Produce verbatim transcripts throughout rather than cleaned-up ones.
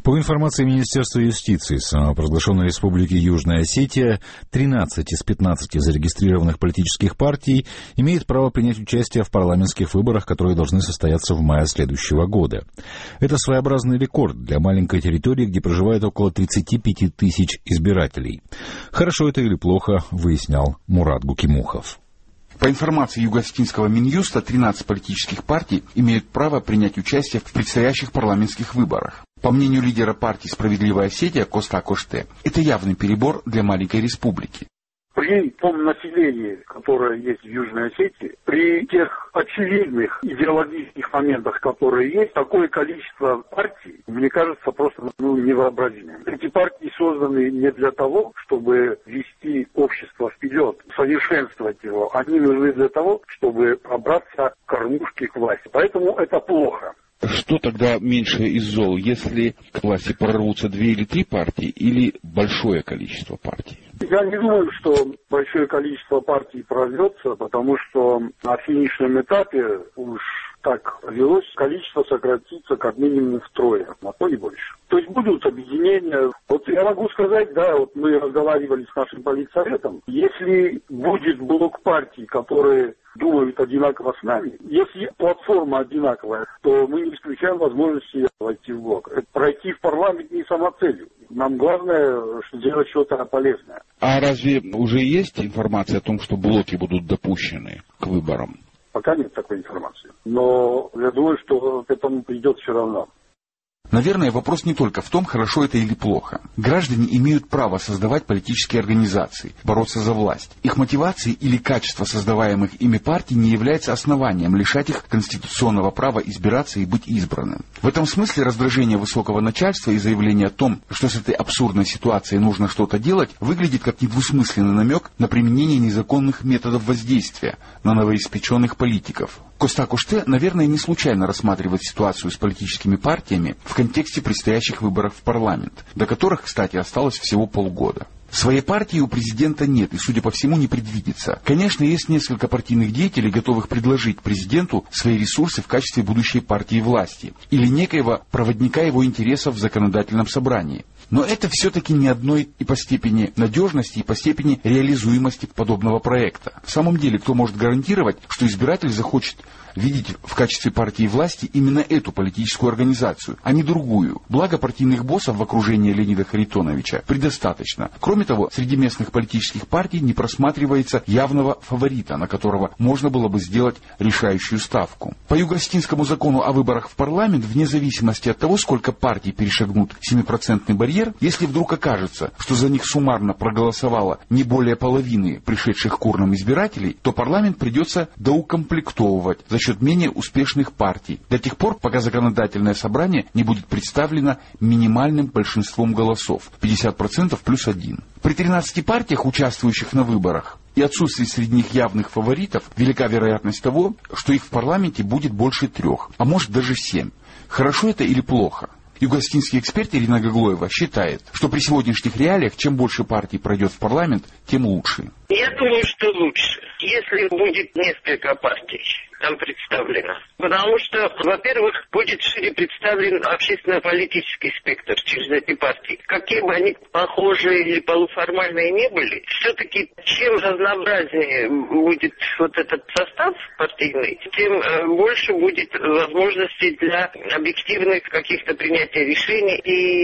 По информации Министерства юстиции самопровозглашенной Республики Южная Осетия, тринадцать из пятнадцати зарегистрированных политических партий имеют право принять участие в парламентских выборах, которые должны состояться в мае следующего года. Это своеобразный рекорд для маленькой территории, где проживает около тридцать пять тысяч избирателей. Хорошо это или плохо, выяснял Мурат Гукимухов. По информации Юго-Осетинского Минюста, тринадцать политических партий имеют право принять участие в предстоящих парламентских выборах. По мнению лидера партии «Справедливая Осетия» Коста Коште, это явный перебор для маленькой республики. При том населении, которое есть в Южной Осетии, при тех очевидных идеологических моментах, которые есть, такое количество партий, мне кажется, просто ну, невообразимым. Эти партии созданы не для того, чтобы вести общество вперед, совершенствовать его. Они нужны для того, чтобы пробраться к кормушке к власти. Поэтому это плохо. Что тогда меньшее из зол, если к власти прорвутся две или три партии, или большое количество партий? Я не думаю, что большое количество партий прорвется, потому что на финишном этапе уж так повелось, количество сократится как минимум втрое, а то и больше. То есть будут объединения. Вот я могу сказать, да, вот мы разговаривали с нашим политсоветом, если будет блок партий, которые думают одинаково с нами, если платформа одинаковая, то мы не исключаем возможности войти в блок. Это пройти в парламент не самоцелью. Нам главное сделать что-то полезное. А разве уже есть информация о том, что блоки будут допущены к выборам? Пока нет такой информации. Но я думаю, что к этому придет все равно. Наверное, вопрос не только в том, хорошо это или плохо. Граждане имеют право создавать политические организации, бороться за власть. Их мотивации или качество создаваемых ими партий не является основанием лишать их конституционного права избираться и быть избранным. В этом смысле раздражение высокого начальства и заявление о том, что с этой абсурдной ситуацией нужно что-то делать, выглядит как недвусмысленный намек на применение незаконных методов воздействия на новоиспеченных политиков. Коста Коште, наверное, не случайно рассматривает ситуацию с политическими партиями в контексте предстоящих выборов в парламент, до которых, кстати, осталось всего полгода. Своей партии у президента нет и, судя по всему, не предвидится. Конечно, есть несколько партийных деятелей, готовых предложить президенту свои ресурсы в качестве будущей партии власти или некоего проводника его интересов в законодательном собрании. Но это все-таки не одной и по степени надежности, и по степени реализуемости подобного проекта. В самом деле, кто может гарантировать, что избиратель захочет видеть в качестве партии власти именно эту политическую организацию, а не другую? Благо партийных боссов в окружении Леонида Харитоновича предостаточно. Кроме того, среди местных политических партий не просматривается явного фаворита, на которого можно было бы сделать решающую ставку. По Юго-Осетинскому закону о выборах в парламент, вне зависимости от того, сколько партий перешагнут семипроцентный барьер, если вдруг окажется, что за них суммарно проголосовало не более половины пришедших к урнам избирателей, то парламент придется доукомплектовывать за счет менее успешных партий, до тех пор, пока законодательное собрание не будет представлено минимальным большинством голосов – пятьдесят процентов плюс один. При тринадцати партиях, участвующих на выборах, и отсутствии среди них явных фаворитов, велика вероятность того, что их в парламенте будет больше трех, а может даже семь. Хорошо это или плохо? Юго-осетинский эксперт Ирина Гаглоева считает, что при сегодняшних реалиях, чем больше партий пройдет в парламент, тем лучше. Я думаю, что лучше, если будет несколько партий там представлено. Потому что, во-первых, будет шире представлен общественно-политический спектр через эти партии. Какие бы они похожие или полуформальные не были, все-таки чем разнообразнее будет вот этот состав партийный, тем больше будет возможностей для объективных каких-то принятия решений.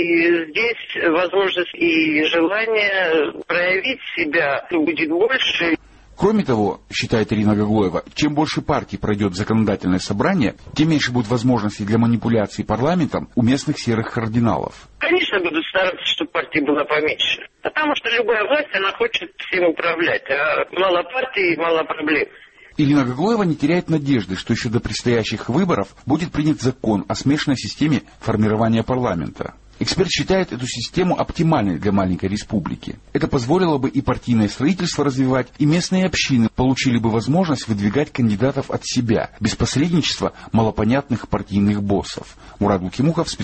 И здесь возможность и желание проявить себя будет больше. Кроме того, считает Ирина Гаглоева, чем больше партий пройдет законодательное собрание, тем меньше будет возможностей для манипуляции парламентом у местных серых кардиналов. Конечно, будут стараться, чтобы партий было поменьше. Потому что любая власть, она хочет всем управлять. А мало партий, мало проблем. Ирина Гаглоева не теряет надежды, что еще до предстоящих выборов будет принят закон о смешанной системе формирования парламента. Эксперт считает эту систему оптимальной для маленькой республики. Это позволило бы и партийное строительство развивать, и местные общины получили бы возможность выдвигать кандидатов от себя, без посредничества малопонятных партийных боссов. Мурат Гукимухов,